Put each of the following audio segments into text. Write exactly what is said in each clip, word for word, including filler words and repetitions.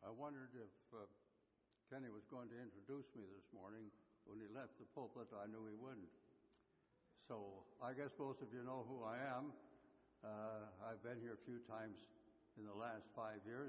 I wondered if uh, Kenny was going to introduce me this morning. When he left the pulpit, I knew he wouldn't. So I guess most of you know who I am. Uh, I've been here a few times in the last five years.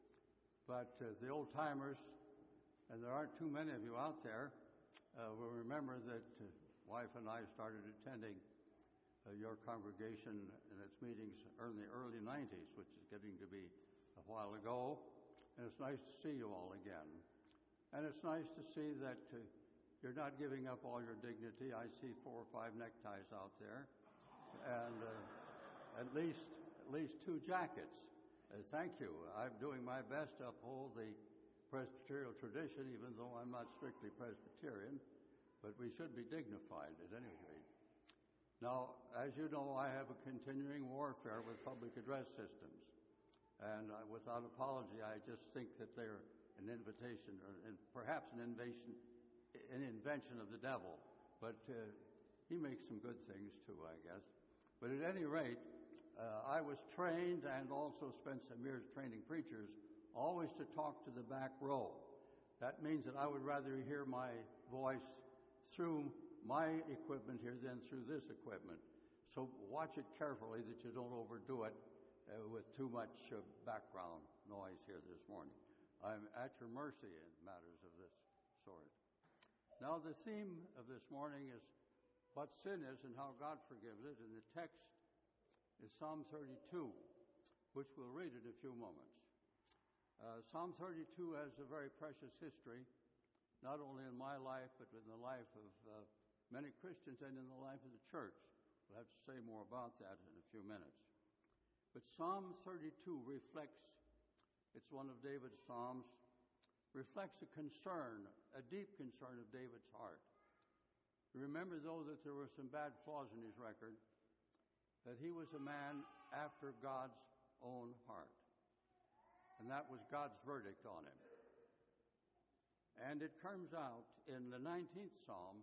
But uh, the old-timers, and there aren't too many of you out there, uh, will remember that uh, wife and I started attending uh, your congregation and its meetings in the early nineties, which is getting to be a while ago. And it's nice to see you all again. And it's nice to see that uh, you're not giving up all your dignity. I see four or five neckties out there, and uh, at least at least two jackets. Uh, thank you. I'm doing my best to uphold the Presbyterial tradition, even though I'm not strictly Presbyterian, but we should be dignified at any rate. Now, as you know, I have a continuing warfare with public address systems. And uh, without apology, I just think that they're an invitation, or and perhaps an invasion, an invention of the devil. But uh, he makes some good things too, I guess. But at any rate, uh, I was trained and also spent some years training preachers always to talk to the back row. That means that I would rather hear my voice through my equipment here than through this equipment. So watch it carefully that you don't overdo it uh, with too much uh, background noise here this morning. I'm at your mercy in matters of this sort. Now, the theme of this morning is what sin is and how God forgives it, and the text is Psalm thirty-two, which we'll read in a few moments. Uh, Psalm thirty-two has a very precious history, not only in my life, but in the life of uh, many Christians and in the life of the church. We'll have to say more about that in a few minutes. But Psalm thirty-two reflects, it's one of David's Psalms, reflects a concern, a deep concern of David's heart. Remember, though, that there were some bad flaws in his record, that he was a man after God's own heart. And that was God's verdict on him. And it comes out in the nineteenth Psalm,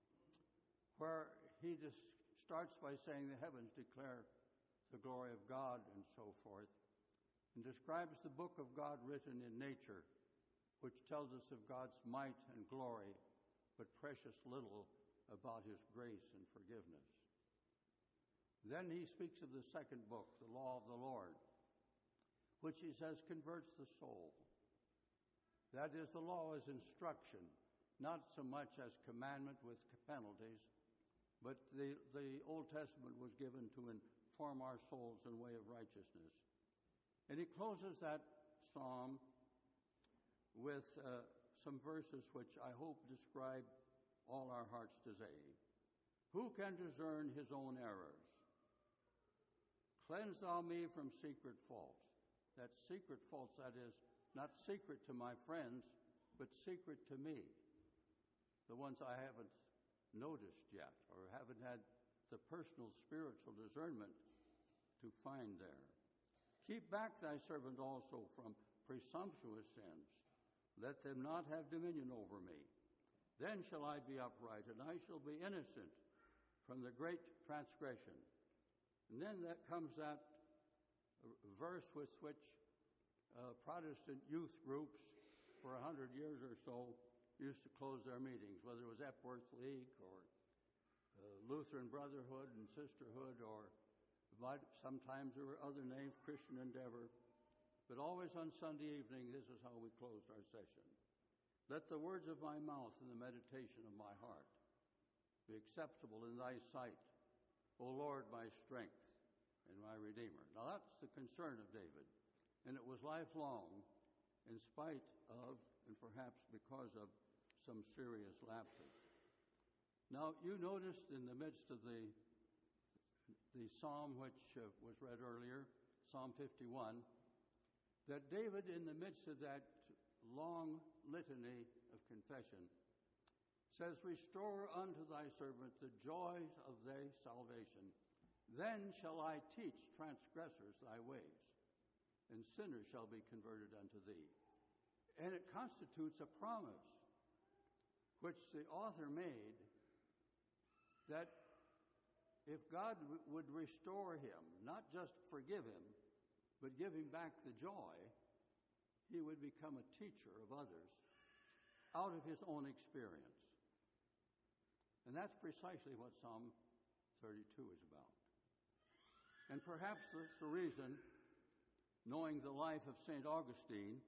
where he just starts by saying the heavens declare the glory of God and so forth, and describes the book of God written in nature, which tells us of God's might and glory, but precious little about his grace and forgiveness. Then he speaks of the second book, the law of the Lord, which he says converts the soul. That is, the law is instruction, not so much as commandment with penalties, but the, the Old Testament was given to inform our souls in the way of righteousness. And he closes that psalm with uh, some verses which I hope describe all our hearts today. Who can discern his own errors? Cleanse thou me from secret faults. That secret faults, that is, not secret to my friends, but secret to me. The ones I haven't noticed yet or haven't had the personal spiritual discernment to find there. Keep back thy servant also from presumptuous sins. Let them not have dominion over me. Then shall I be upright, and I shall be innocent from the great transgression. And then that comes that verse with which uh, Protestant youth groups for a hundred years or so used to close their meetings, whether it was Epworth League or uh, Lutheran Brotherhood and Sisterhood, or sometimes there were other names, Christian Endeavor. But always on Sunday evening, this is how we closed our session. Let the words of my mouth and the meditation of my heart be acceptable in thy sight, O Lord, my strength and my Redeemer. Now that's the concern of David, and it was lifelong in spite of, and perhaps because of, some serious lapses. Now you noticed in the midst of the, the psalm which uh, was read earlier, Psalm fifty-one, that David, in the midst of that long litany of confession, says, restore unto thy servant the joys of thy salvation. Then shall I teach transgressors thy ways, and sinners shall be converted unto thee. And it constitutes a promise which the author made that if God w- would restore him, not just forgive him, but give him back the joy, he would become a teacher of others out of his own experience. And that's precisely what Psalm thirty-two is about. And perhaps that's the reason, knowing the life of Saint Augustine,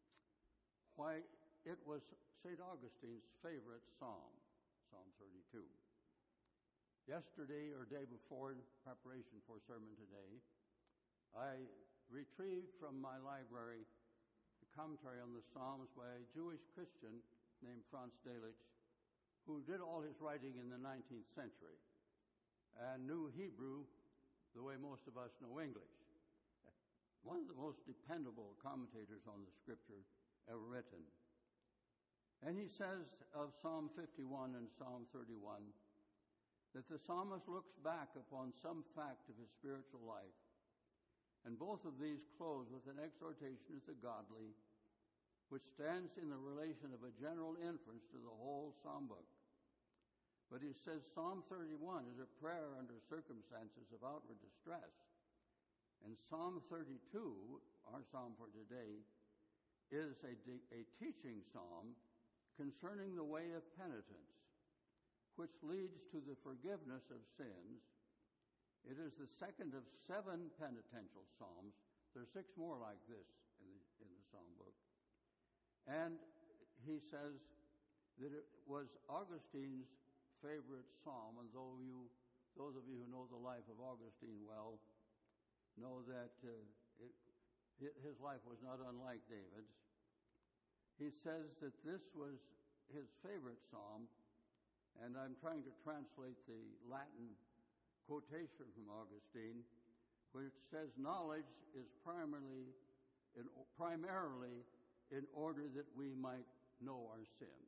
why it was Saint Augustine's favorite psalm, Psalm thirty-two. Yesterday or day before, in preparation for sermon today, I retrieved from my library a commentary on the Psalms by a Jewish Christian named Franz Delitzsch, who did all his writing in the nineteenth century and knew Hebrew the way most of us know English. One of the most dependable commentators on the Scripture ever written. And he says of Psalm fifty-one and Psalm thirty-one that the psalmist looks back upon some fact of his spiritual life, and both of these close with an exhortation of the godly, which stands in the relation of a general inference to the whole psalm book. But he says Psalm thirty-one is a prayer under circumstances of outward distress, and Psalm thirty-two, our psalm for today, is a, de- a teaching psalm concerning the way of penitence, which leads to the forgiveness of sins. It is the second of seven penitential psalms. There are six more like this in the, in the psalm book. And he says that it was Augustine's favorite psalm, and though you, those of you who know the life of Augustine well know that uh, it, it, his life was not unlike David's. He says that this was his favorite psalm, and I'm trying to translate the Latin quotation from Augustine, which says, knowledge is primarily in, primarily in order that we might know our sins.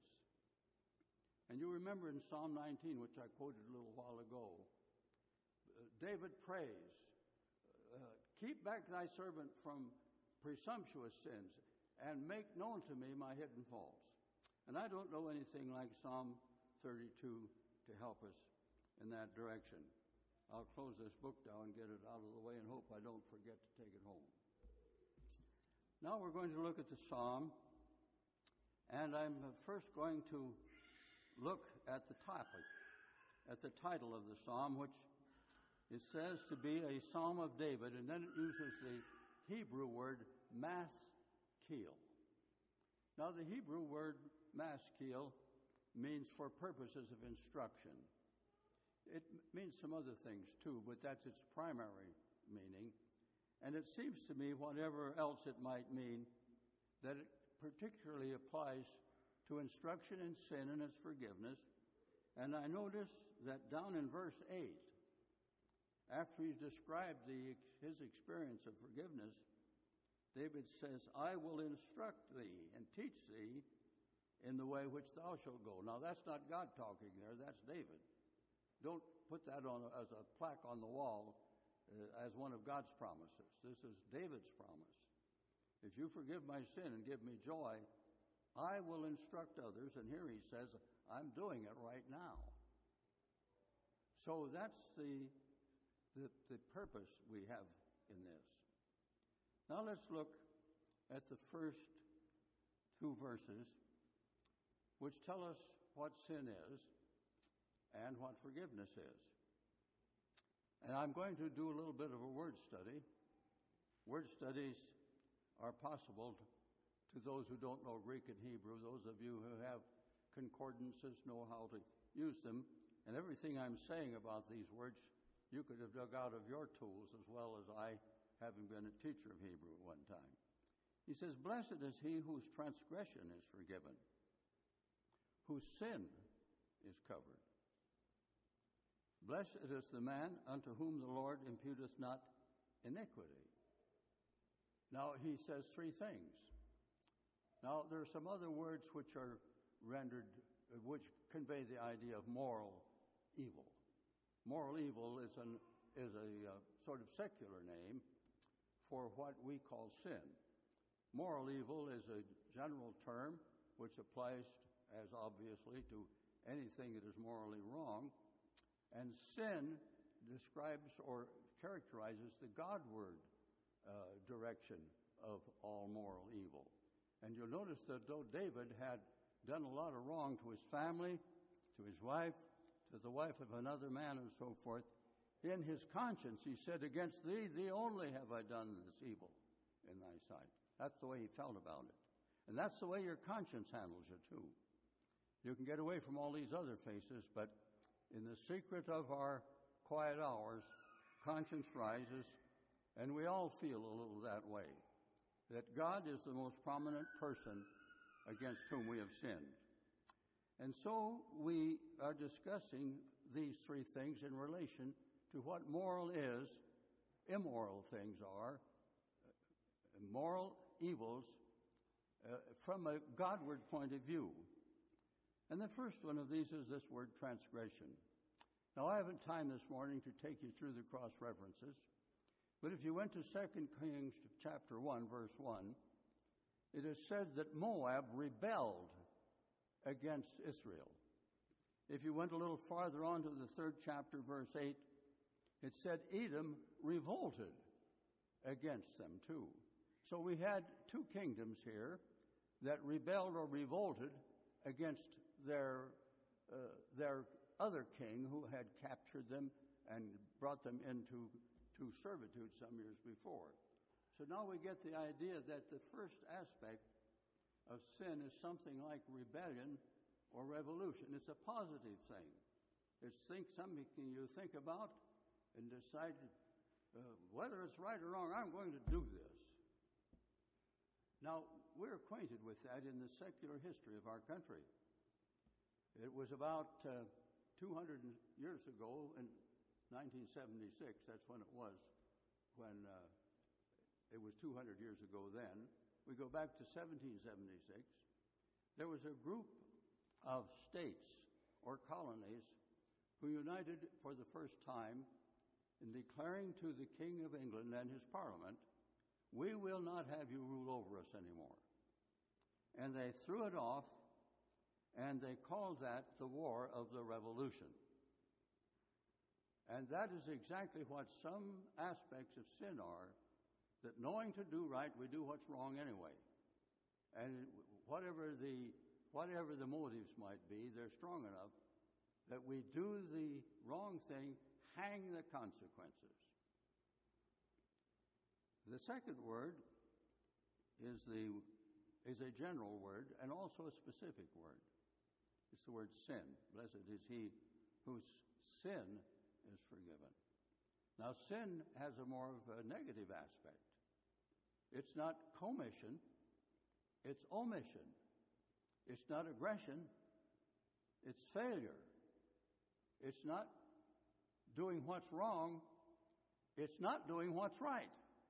And you remember in Psalm nineteen, which I quoted a little while ago, uh, David prays, uh, keep back thy servant from presumptuous sins, and make known to me my hidden faults. And I don't know anything like Psalm thirty-two to help us in that direction. I'll close this book down and get it out of the way and hope I don't forget to take it home. Now we're going to look at the psalm, and I'm first going to look at the topic, at the title of the psalm, which it says to be a psalm of David, and then it uses the Hebrew word maskil. Now the Hebrew word maskil means for purposes of instruction. It means some other things too, but that's its primary meaning. And it seems to me, whatever else it might mean, that it particularly applies to instruction in sin and its forgiveness. And I notice that down in verse eight, after he's described the, his experience of forgiveness, David says, I will instruct thee and teach thee in the way which thou shalt go. Now, that's not God talking there, that's David. Don't put that on as a plaque on the wall uh, as one of God's promises. This is David's promise. If you forgive my sin and give me joy, I will instruct others. And here he says, I'm doing it right now. So that's the, the, the purpose we have in this. Now let's look at the first two verses, which tell us what sin is and what forgiveness is. And I'm going to do a little bit of a word study. Word studies are possible to those who don't know Greek and Hebrew. Those of you who have concordances know how to use them. And everything I'm saying about these words, you could have dug out of your tools as well as I, having been a teacher of Hebrew at one time. He says, blessed is he whose transgression is forgiven, whose sin is covered. Blessed is the man unto whom the Lord imputeth not iniquity. Now, he says three things. Now, there are some other words which are rendered, which convey the idea of moral evil. Moral evil is, an, is a uh, sort of secular name for what we call sin. Moral evil is a general term which applies as obviously to anything that is morally wrong. And sin describes or characterizes the Godward uh, direction of all moral evil. And you'll notice that though David had done a lot of wrong to his family, to his wife, to the wife of another man and so forth, in his conscience he said, against thee, thee only have I done this evil in thy sight. That's the way he felt about it. And that's the way your conscience handles you too. You can get away from all these other faces, but in the secret of our quiet hours, conscience rises, and we all feel a little that way, that God is the most prominent person against whom we have sinned. And so we are discussing these three things in relation to what moral is, immoral things are, moral evils uh, from a Godward point of view. And the first one of these is this word transgression. Now, I haven't time this morning to take you through the cross-references, but if you went to Second Kings chapter one, verse one, it is said that Moab rebelled against Israel. If you went a little farther on to the third chapter, verse eight, it said Edom revolted against them too. So we had two kingdoms here that rebelled or revolted against their uh, their other king who had captured them and brought them into to servitude some years before. So now we get the idea that the first aspect of sin is something like rebellion or revolution. It's a positive thing. It's think, something you think about and decide uh, whether it's right or wrong, I'm going to do this. Now, we're acquainted with that in the secular history of our country. It was about uh, two hundred years ago, in nineteen seventy-six, that's when it was, when uh, it was two hundred years ago then. We go back to seventeen seventy-six. There was a group of states or colonies who united for the first time in declaring to the King of England and his Parliament, we will not have you rule over us anymore. And they threw it off, and they called that the War of the Revolution. And that is exactly what some aspects of sin are, that knowing to do right, we do what's wrong anyway. And whatever the whatever the motives might be, they're strong enough that we do the wrong thing, hang the consequences. The second word is the is a general word and also a specific word. It's the word sin. Blessed is he whose sin is forgiven. Now, sin has a more of a negative aspect. It's not commission, it's omission. It's not aggression, it's failure. It's not doing what's wrong, it's not doing what's right.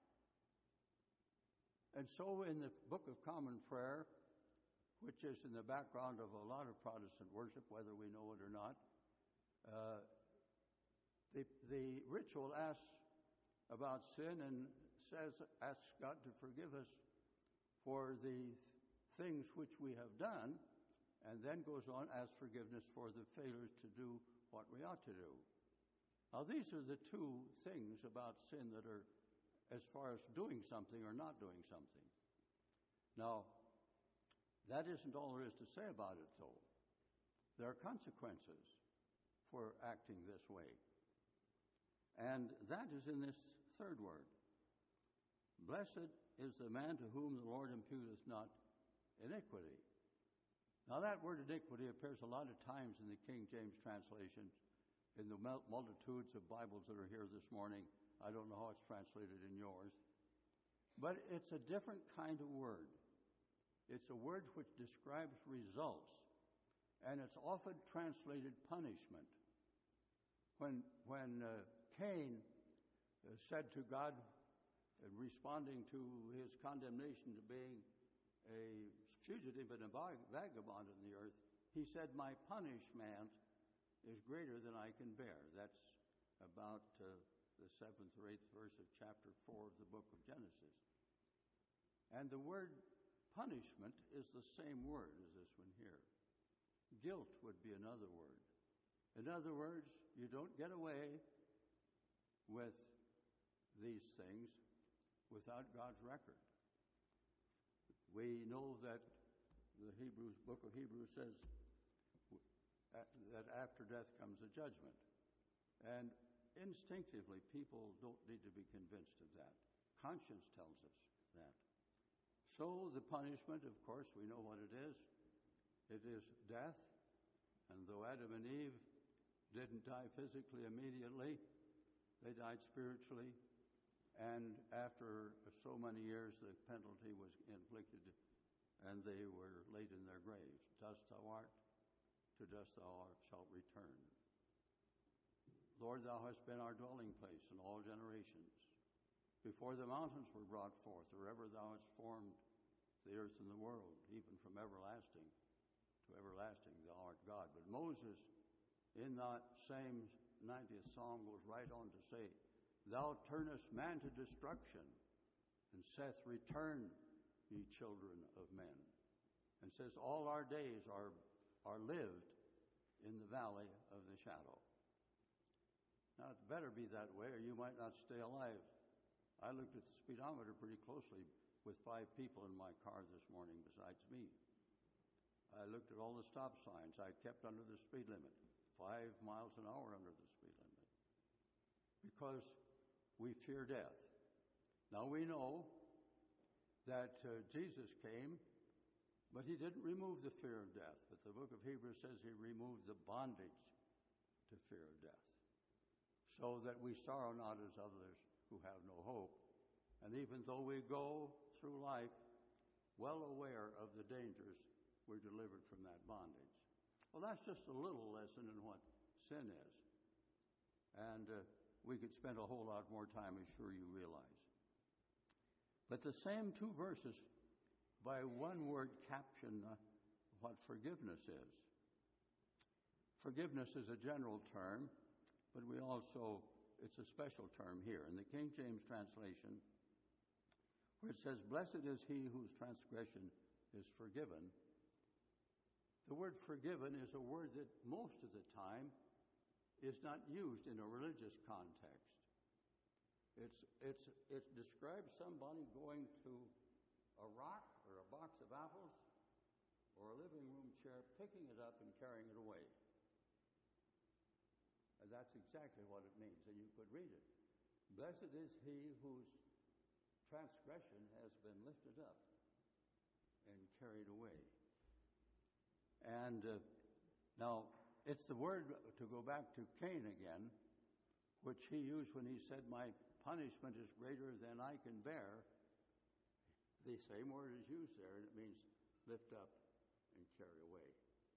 And so in the Book of Common Prayer, which is in the background of a lot of Protestant worship, whether we know it or not, uh, the, the ritual asks about sin and says, asks God to forgive us for the things which we have done, and then goes on, asks forgiveness for the failures to do what we ought to do. Now, these are the two things about sin that are as far as doing something or not doing something. Now, that isn't all there is to say about it, though. There are consequences for acting this way. And that is in this third word. Blessed is the man to whom the Lord imputeth not iniquity. Now, that word iniquity appears a lot of times in the King James translation, in the multitudes of Bibles that are here this morning. I don't know how it's translated in yours. But it's a different kind of word. It's a word which describes results, and it's often translated punishment. When, when uh, Cain uh, said to God, uh, responding to his condemnation to being a fugitive and a vagabond in the earth, he said, my punishment is greater than I can bear. That's about uh, the seventh or eighth verse of chapter four of the book of Genesis. And the word punishment is the same word as this one here. Guilt would be another word. In other words, you don't get away with these things without God's record. We know that the Hebrews, book of Hebrews says that after death comes a judgment. And instinctively, people don't need to be convinced of that. Conscience tells us that. So the punishment, of course, we know what it is. It is death. And though Adam and Eve didn't die physically immediately, they died spiritually. And after so many years, the penalty was inflicted, and they were laid in their graves. Dust thou art, to dust thou shalt return. Lord, thou hast been our dwelling place in all generations. Before the mountains were brought forth, or ever thou hast formed the earth and the world, even from everlasting to everlasting, thou art God. But Moses, in that same ninetieth Psalm, goes right on to say, thou turnest man to destruction, and saith, return, ye children of men. And says, all our days are, are lived in the valley of the shadow. Now, it better be that way, or you might not stay alive. I looked at the speedometer pretty closely with five people in my car this morning besides me. I looked at all the stop signs. I kept under the speed limit, five miles an hour under the speed limit, because we fear death. Now, we know that uh, Jesus came, but he didn't remove the fear of death. But the book of Hebrews says he removed the bondage to fear of death, so that we sorrow not as others who have no hope. And even though we go through life well aware of the dangers, we're delivered from that bondage. Well, that's just a little lesson in what sin is. And uh, we could spend a whole lot more time, I'm sure you realize. But the same two verses, by one word, caption uh, what forgiveness is. Forgiveness is a general term, but we also, it's a special term here. In the King James translation, where it says, blessed is he whose transgression is forgiven, the word forgiven is a word that most of the time is not used in a religious context. It's, it's, it describes somebody going to a rock or a box of apples or a living room chair, picking it up and carrying it away. And that's exactly what it means, and you could read it. Blessed is he whose transgression has been lifted up and carried away. And uh, now, it's the word, to go back to Cain again, which he used when he said, my punishment is greater than I can bear. The same word is used there, and it means lift up and carry away.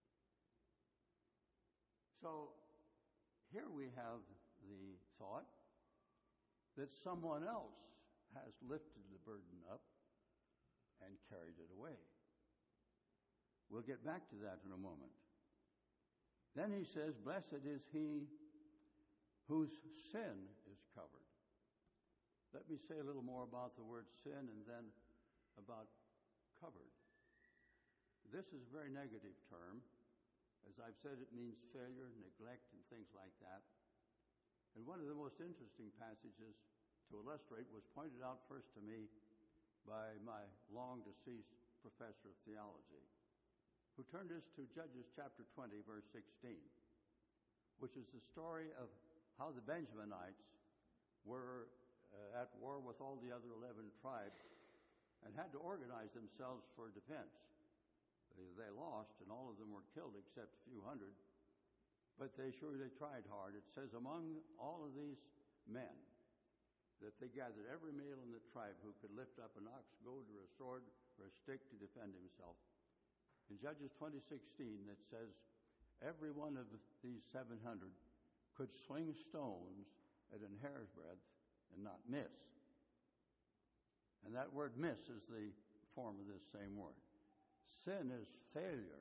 So, here we have the thought that someone else has lifted the burden up and carried it away. We'll get back to that in a moment. Then he says, blessed is he whose sin is covered. Let me say a little more about the word sin and then about covered. This is a very negative term. As I've said, it means failure, neglect, and things like that. And one of the most interesting passages to illustrate was pointed out first to me by my long-deceased professor of theology, who turned us to Judges chapter twenty, verse sixteen, which is the story of how the Benjaminites were uh, at war with all the other eleven tribes and had to organize themselves for defense. They, they lost, and all of them were killed except a few hundred, but they sure they tried hard. It says, among all of these men, that they gathered every male in the tribe who could lift up an ox goad or a sword or a stick to defend himself. In Judges twenty sixteen, it says, every one of these seven hundred could sling stones at an hair's breadth and not miss. And that word miss is the form of this same word. Sin is failure.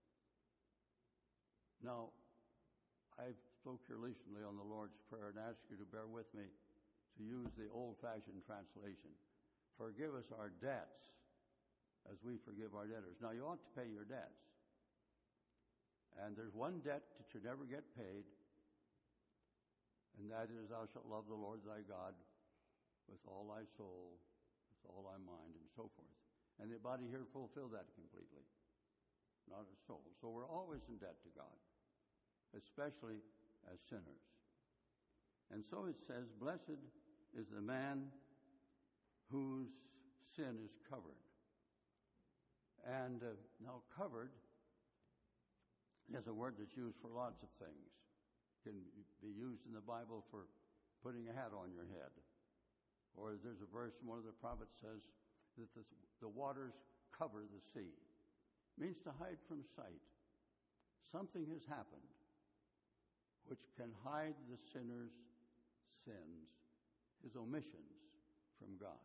Now, I spoke here recently on the Lord's Prayer and asked you to bear with me to use the old-fashioned translation. Forgive us our debts as we forgive our debtors. Now, you ought to pay your debts. And there's one debt that should never get paid, and that is thou shalt love the Lord thy God with all thy soul, with all thy mind, and so forth. Anybody here fulfill that completely? Not a soul. So we're always in debt to God, especially as sinners. And so it says, blessed is the man whose sin is covered. And uh, now covered is a word that's used for lots of things. It can be used in the Bible for putting a hat on your head. Or there's a verse from one of the prophets says that the, the waters cover the sea. It means to hide from sight. Something has happened which can hide the sinner's sins, his omissions from God.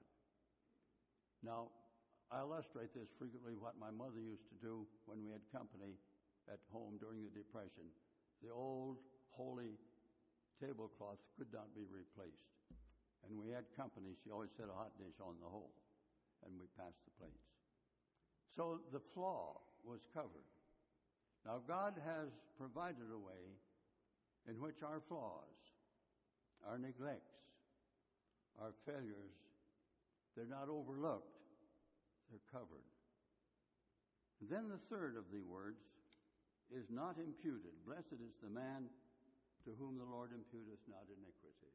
Now, I illustrate this frequently what my mother used to do when we had company at home during the Depression. The old holy tablecloth could not be replaced. And we had company. She always set a hot dish on the hole, and we passed the plates. So the flaw was covered. Now, God has provided a way in which our flaws, our neglects, our failures, they're not overlooked, they're covered. And then the third of the words is not imputed. Blessed is the man to whom the Lord imputeth not iniquity.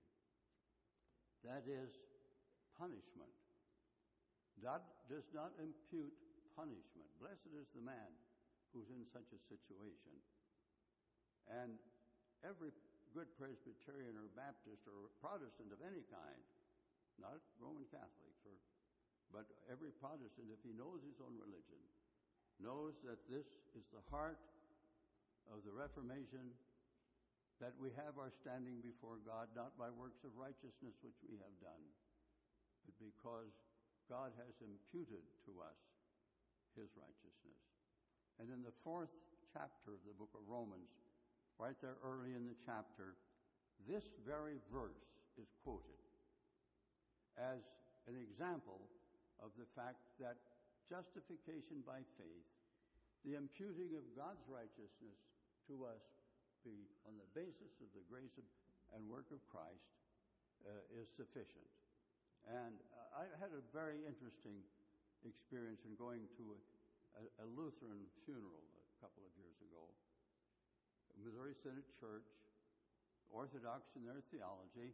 That is punishment. God does not impute punishment. Blessed is the man who's in such a situation. And every good Presbyterian or Baptist or Protestant of any kind, not Roman Catholics, or, but every Protestant, if he knows his own religion, knows that this is the heart of the Reformation, that we have our standing before God not by works of righteousness which we have done, but because God has imputed to us his righteousness. And in the fourth chapter of the book of Romans, right there early in the chapter, this very verse is quoted as an example of the fact that justification by faith, the imputing of God's righteousness to us, be on the basis of the grace of, and work of Christ, uh, is sufficient. And uh, I had a very interesting experience in going to a, a, a Lutheran funeral a couple of years ago. Missouri Synod Church, Orthodox in their theology.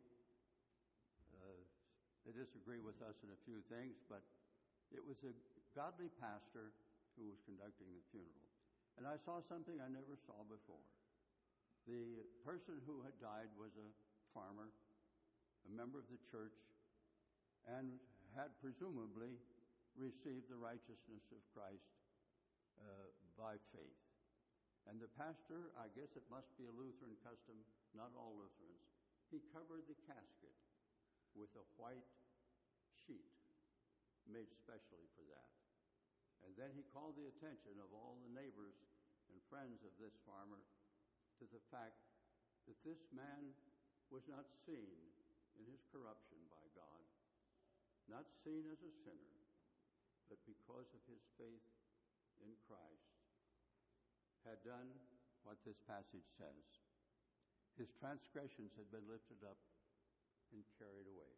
Uh, they disagree with us in a few things, but it was a godly pastor who was conducting the funeral. And I saw something I never saw before. The person who had died was a farmer, a member of the church, and had presumably received the righteousness of Christ uh, by faith. And the pastor, I guess it must be a Lutheran custom, not all Lutherans, he covered the casket with a white sheet made specially for that. And then he called the attention of all the neighbors and friends of this farmer to the fact that this man was not seen in his corruption by God, not seen as a sinner, but because of his faith in Christ, had done what this passage says. His transgressions had been lifted up and carried away.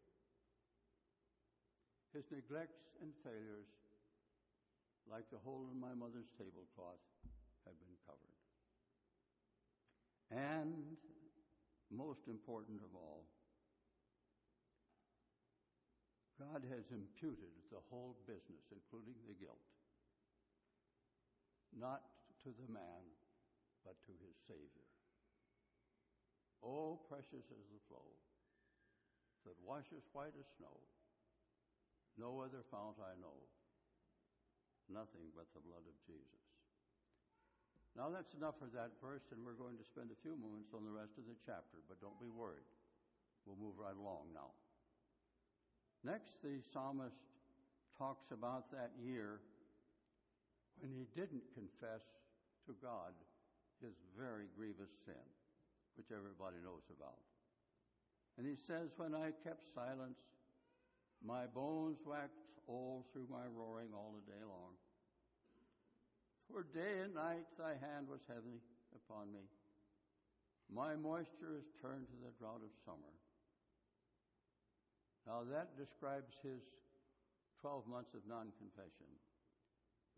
His neglects and failures, like the hole in my mother's tablecloth, had been covered. And most important of all, God has imputed the whole business, including the guilt, not to the man, but to his Savior. Oh, precious is the flow that washes white as snow. No other fount I know, nothing but the blood of Jesus. Now that's enough for that verse, and we're going to spend a few moments on the rest of the chapter, but don't be worried. We'll move right along now. Next, the psalmist talks about that year when he didn't confess to God his very grievous sin, which everybody knows about. And he says, when I kept silence, my bones waxed old through my roaring all the day long. For day and night thy hand was heavy upon me. My moisture is turned to the drought of summer. Now that describes his twelve months of non-confession.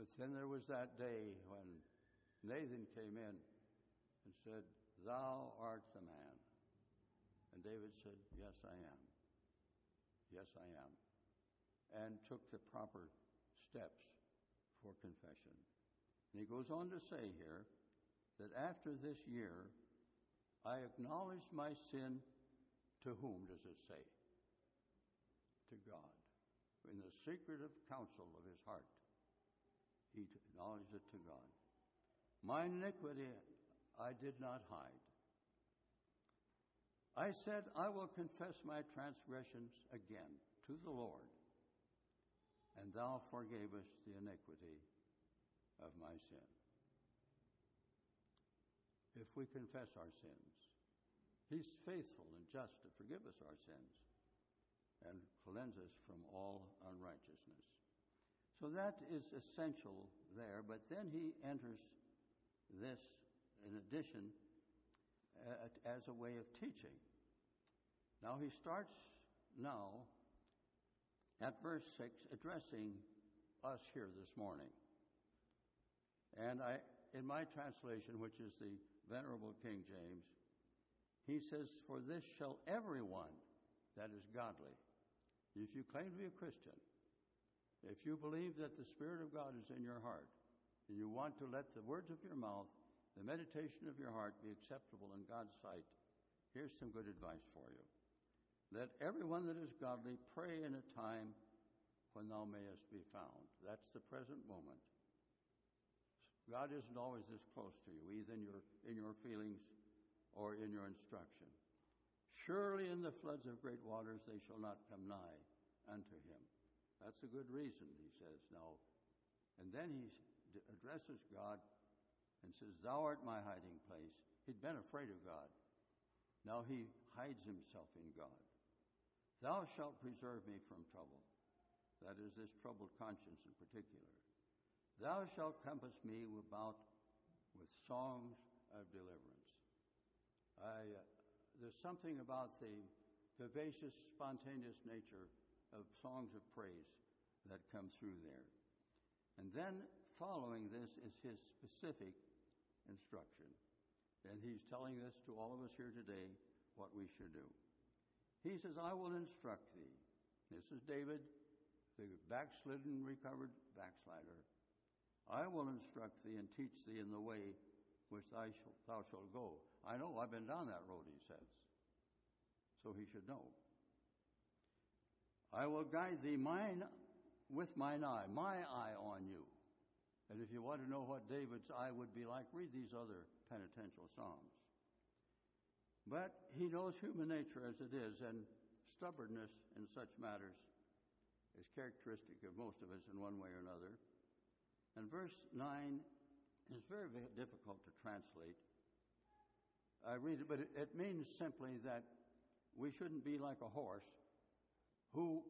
But then there was that day when Nathan came in and said, "Thou art the man." And David said, "Yes, I am. Yes, I am." And took the proper steps for confession. And he goes on to say here that after this year, I acknowledged my sin. To whom does it say? To God. In the secretive counsel of his heart, he acknowledged it to God. My iniquity I did not hide. I said, I will confess my transgressions again to the Lord, and thou forgavest the iniquity of my sin. If we confess our sins, he's faithful and just to forgive us our sins and cleanse us from all unrighteousness. So that is essential there, but then he enters this in addition uh, as a way of teaching. Now he starts now at verse six addressing us here this morning. And I, in my translation, which is the Venerable King James, he says, "For this shall everyone that is godly." If you claim to be a Christian, if you believe that the Spirit of God is in your heart, and you want to let the words of your mouth, the meditation of your heart be acceptable in God's sight, here's some good advice for you. Let everyone that is godly pray in a time when thou mayest be found. That's the present moment. God isn't always this close to you, either in your, in your feelings or in your instruction. Surely in the floods of great waters they shall not come nigh unto him. That's a good reason, he says now. And then he addresses God and says, "Thou art my hiding place." He'd been afraid of God. Now he hides himself in God. "Thou shalt preserve me from trouble." That is, this troubled conscience in particular. "Thou shalt compass me about with songs of deliverance." I, uh, there's something about the vivacious, spontaneous nature of songs of praise that come through there. And then following this is his specific instruction. And he's telling this to all of us here today, what we should do. He says, "I will instruct thee." This is David, the backslidden, recovered backslider. "I will instruct thee and teach thee in the way which thou shalt, thou shalt go." I know, I've been down that road, he says. So he should know. "I will guide thee mine with mine eye, my eye on you." And if you want to know what David's eye would be like, read these other penitential psalms. But he knows human nature as it is, and stubbornness in such matters is characteristic of most of us in one way or another. And verse nine is very, very difficult to translate. I read it, but it, it means simply that we shouldn't be like a horse who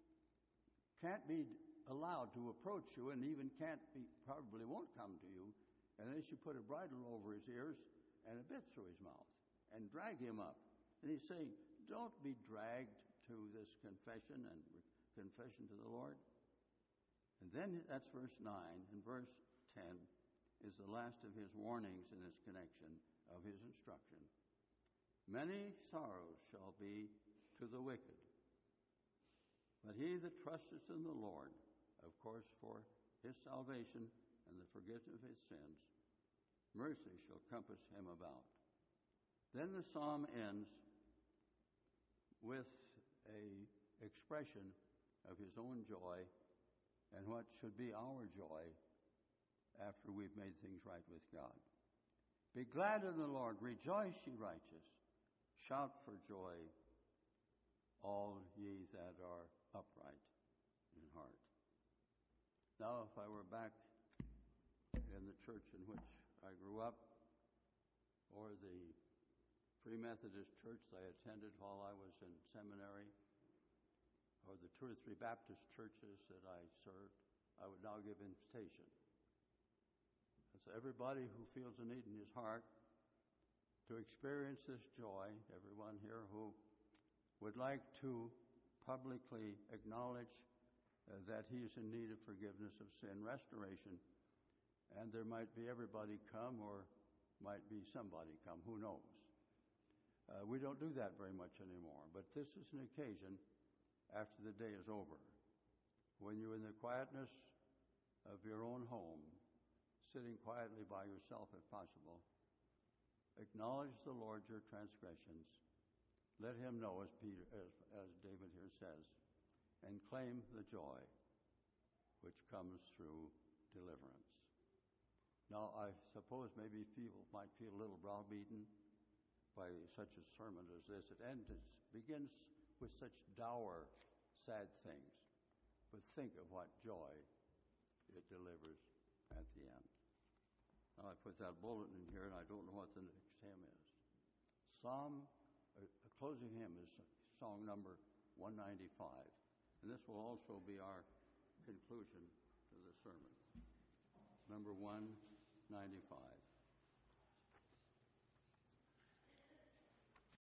can't be allowed to approach you and even can't be, probably won't come to you unless you put a bridle over his ears and a bit through his mouth and drag him up. And he's saying, don't be dragged to this confession and re- confession to the Lord. And then that's verse nine, and verse ten is the last of his warnings in this connection of his instruction. "Many sorrows shall be to the wicked, but he that trusteth in the Lord," of course, for his salvation and the forgiveness of his sins, "mercy shall compass him about." Then the psalm ends with a expression of his own joy and what should be our joy after we've made things right with God. "Be glad in the Lord, rejoice, ye righteous, shout for joy, all ye that are upright in heart." Now, if I were back in the church in which I grew up, or the Free Methodist church I attended while I was in seminary, or the two or three Baptist churches that I served, I would now give invitation. So everybody who feels a need in his heart to experience this joy, everyone here who would like to publicly acknowledge uh, that he's in need of forgiveness of sin, restoration, and there might be everybody come or might be somebody come, who knows. Uh, we don't do that very much anymore, but this is an occasion after the day is over, when you're in the quietness of your own home, sitting quietly by yourself if possible, acknowledge the Lord your transgressions, let him know, as Peter, as, as David here says, and claim the joy which comes through deliverance. Now, I suppose maybe people might feel a little browbeaten by such a sermon as this. It ends, it begins with such dour, sad things, but think of what joy it delivers at the end. Now, I put that bulletin in here, and I don't know what the next hymn is. Psalm, a, a closing hymn is song number one ninety-five, and this will also be our conclusion to the sermon. Number one ninety-five.